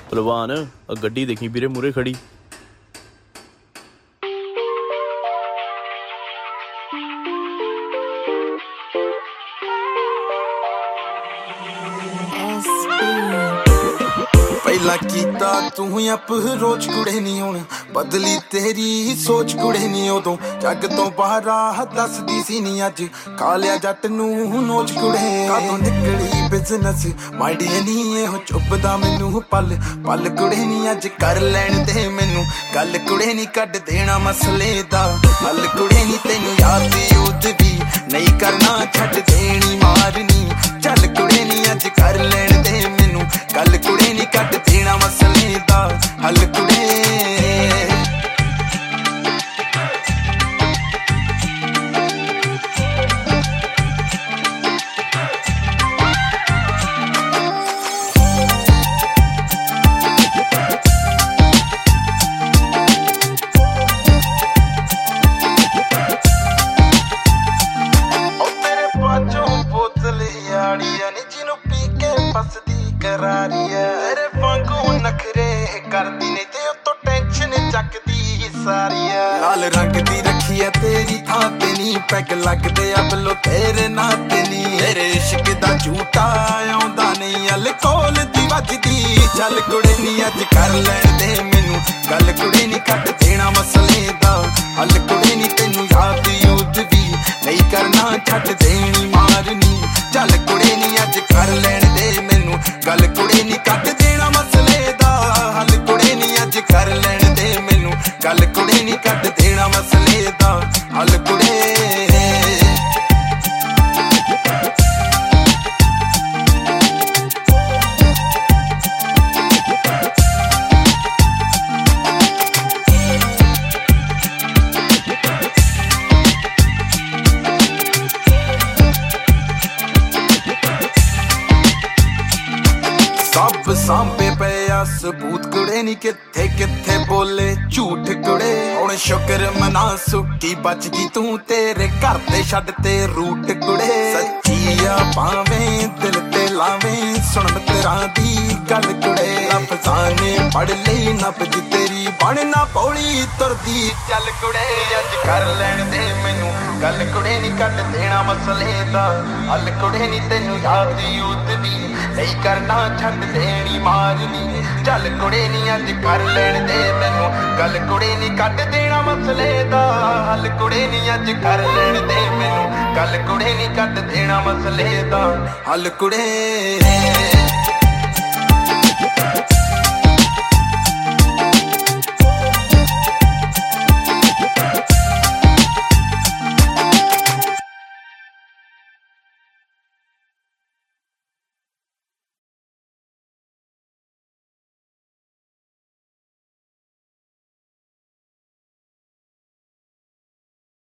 ਭਲਵਾਨ ਗੱਡੀ ਦੇਖੀ ਵੀਰੇ ਮੂਰੇ ਖੜੀ। ਪਹਿਲਾਂ ਕੀਤਾ ਤੂੰ ਅਪਰੋਚ ਕੁੜੇ ਨੀ ਹੁਣ ਬਦਲੀ ਤੇਰੀ ਸੋਚ ਕੁੜੇ ਨੀ ਉਦੋਂ ਜੱਗ ਤੋਂ ਬਾਹਰ ਆ ਦੱਸਦੀ ਸੀ ਨੀ ਅੱਜ ਖਾ ਲਿਆ ਜੱਟ ਨੂੰ ਨੋਚ ਕੁੜੇ ਕਾਦੋਂ ਨਿਕਲੀ ਬਿਜ਼ਨਸ ਮਾਈਡੀਆ ਨੀ ਇਹੋ ਚੁੱਪਦਾ ਮੈਨੂੰ ਪਲ ਪਲ ਕੁੜੇ ਨੀ ਅੱਜ ਕਰ ਲੈਣ ਦੇ ਮੈਨੂੰ ਗੱਲ ਕੁੜੇ ਨੀ ਕੱਢ ਦੇਣਾ ਮਸਲੇ ਦਾ ਹੱਲ ਕੁੜੇ ਨੀ ਤੈਨੂੰ ਯਾਦ ਯੂਦ ਵੀ ਨਹੀਂ ਕਰਨਾ ਛੱਡ ਦੇਣੀ ਮਾਰਨੀ ਚੱਲ ਕੁੜੇ ਨੀ ਅੱਜ ਕਰ ਲੈਣ ਦੇ ਮੈਨੂੰ ਗੱਲ ਕੁੜੇ ਨੀ ਕੱਢ ਦੇਣਾ ਮਸਲੇ ਦਾ ਹੱਲ ਕੁੜੇ ਜਿਹਨੂੰ ਪੀ ਕੇ ਫਸਦੀ ਕਰਾਰੀ ਐ ਤੇਰੇ ਵਾਂਗੂ ਨਖਰੇ ਕਰਦੀ ਨਹੀਂ ਤੇ ਉਤੋਂ ਟੈਨਸ਼ਨ ਚੱਕਦੀ ਸਾਰੀ ਐ ਲਾਲ ਰੰਗ ਦੀ ਰੱਖੀ ਐ ਤੇਰੀ ਥਾਂ ਤੇ ਨੀ ਪੈਗ ਲੱਗਦੇ ਅਬਲੋ ਤੇਰੇ ਨਾਂ ਤੇ ਨੀ ਤੇਰੇ ਇਸ਼ਕ ਦਾ ਝੂਟਾ ਆਉਂਦਾ ਨਹੀਂ ਅਲਕੋਲ ਦੀ ਵੱਜਦੀ ਚੱਲ ਕੁੜੇ ਨੀ ਅੱਜ ਕਰ ਲੈਣ ਦੇ ਮੈਨੂੰ ਗੱਲ ਕੁੜੇ ਨੀ ਕੱਢ ਦੇਣਾ ਮਸਲੇ ਦਾ ਹੱਲ ਕੁੜੇ ਨੀ ਤੈਨੂੰ ਯਾਦ ਯੂਦ ਵੀ ਨਹੀਂ ਕਰਨਾ ਛੱਡ ਦੇਣੀ ਮਾਰਨੀ ਚੱਲ ਕੁੜੇ ਨੀ ਅੱਜ ਕਰ ਲੈਣ ਦੇ ਮੈਨੂੰ ਗੱਲ ਕੁੜੇ ਨੀ ਕੱਢ ਦੇਣਾ ਮਸਲੇ ਦਾ ਹੱਲ ਕੁੜੇ ਨੀ ਅੱਜ ਕਰ ਲੈਣ ਦੇ ਮੈਨੂੰ ਗੱਲ ਕੁੜੇ ਨੀ ਕੱਢ ਦੇਣਾ ਮਸਲੇ ਦਾ ਹੱਲ ਕੁੜੇ ਸਭ ਸਾਂਭੇ ਪਿਆ ਸਬੂਤ ਕੁੜੇ ਨੀ ਕਿੱਥੇ ਕਿੱਥੇ ਬੋਲੇ ਝੂਠ ਕੁੜੇ ਹੁਣ ਸ਼ੁਕਰ ਮਨਾ ਸੁੱਕੀ ਬਚ ਗਈ ਤੂੰ ਤੇਰੇ ਘਰ ਦੇ ਛੱਡ ਤੇ ਰੂਟ ਕੁੜੇ ਸੱਚੀ ਆ ਭਾਵੇਂ ਦਿਲ ਤੇ ਲਾਵੇਂ ਸੁਣ ਮਿੱਤਰਾਂ ਦੀ ਗੱਲ ਕੁੜੇ ਲਫ਼ਜ਼ਾਂ ਨੇ ਪੜ ਲਈ ਨਬਜ ਤੇਰੀ ਬਣਨਾ ਪੌੜੀ ਤੁਰਦੀ ਚੱਲ ਕੁੜੇ ਅੱਜ ਕਰ ਲੈਣ ਦੇ ਮੈਨੂੰ ਗੱਲ ਕੁੜੇ ਨੀ ਕੱਢ ਦੇਣਾ ਮਸਲੇ ਦਾ ਹੱਲ ਕੁੜੇ ਨੀ ਤੈਨੂੰ ਯਾਦ ਯੂਦ ਵੀ ਨਹੀਂ ਕਰਨਾ ਛੱਡ ਦੇਣੀ ਮਾਰਨੀ ਚੱਲ ਕੁੜੇ ਨੀ ਅੱਜ ਕਰ ਲੈਣ ਦੇ ਮੈਨੂੰ ਗੱਲ ਕੁੜੇ ਨੀ ਕੱਢ ਦੇਣਾ ਮਸਲੇ ਦਾ ਹੱਲ ਕੁੜੇ ਨੀ ਅੱਜ ਕਰ ਲੈਣ ਦੇ ਮੈਨੂੰ ਗੱਲ ਕੁੜੇ ਨੀ ਕੱਢ ਦੇਣਾ ਮਸਲੇ ਦਾ ਹੱਲ ਕੁੜੇ